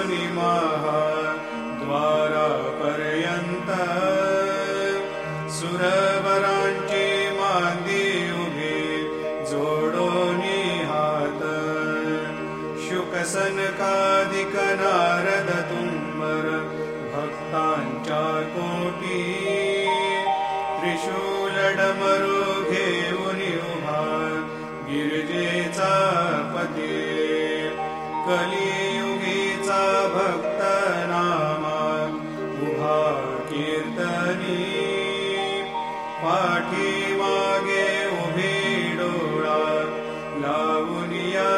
द्वारापर्यन्त सुरवरांची मांदी उभी जोडोनी हात शुकसनकादिक नारद तुंबर भक्तांच्या कोटी त्रिशूलडमरू घेऊनी उभा गिरिजेचा पती कलियुगीचा भक्त नामा उभा कीर्तनी पाठी मागे उभी डोळा लावूनिया